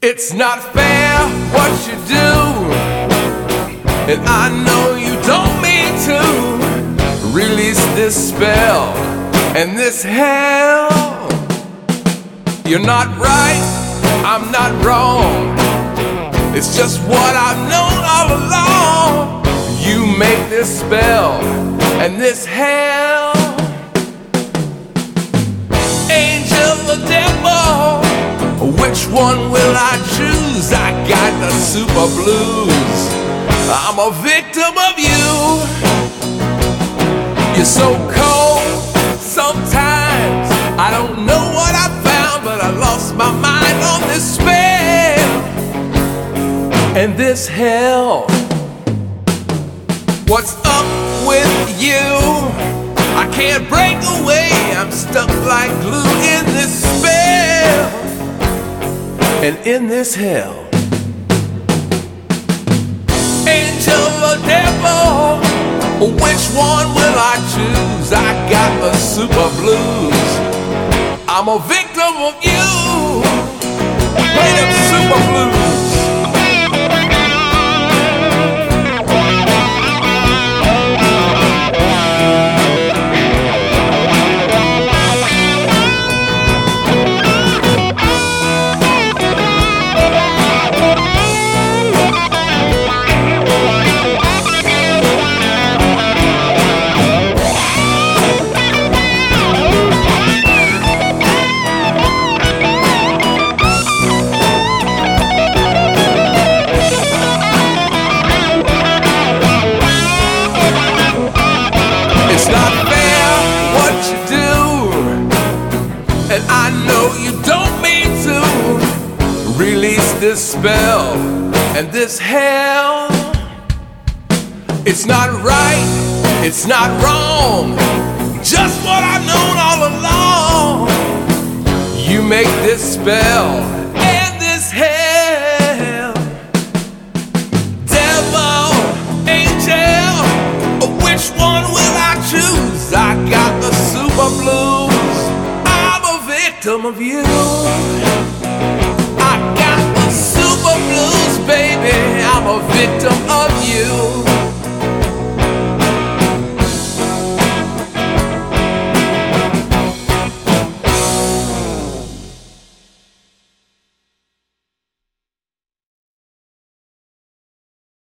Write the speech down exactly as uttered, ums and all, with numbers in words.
It's not fair what you do, and I know you don't mean to. Release this spell and this hell. You're not right, I'm not wrong. It's just what I've known all along. You make this spell and this hell. Angel or devil, which one will I choose? I got the super blues. I'm a victim of you. You're so cold sometimes. I don't know what I found, but I lost my mind on this spell and this hell. What's up with you? I can't break away. I'm stuck like glue in this spell and in this hell. Angel or devil, which one will I choose? I got the super blues. I'm a victim of you. Play them super blues. It's not fair what you do, and I know you don't mean to. Release this spell and this hell. It's not right, it's not wrong, just what I've known all along. You make this spell and this hell. Devil, angel, which one will I choose? I got the super blues. I'm a victim of you. I got the super blues, baby. I'm a victim of you.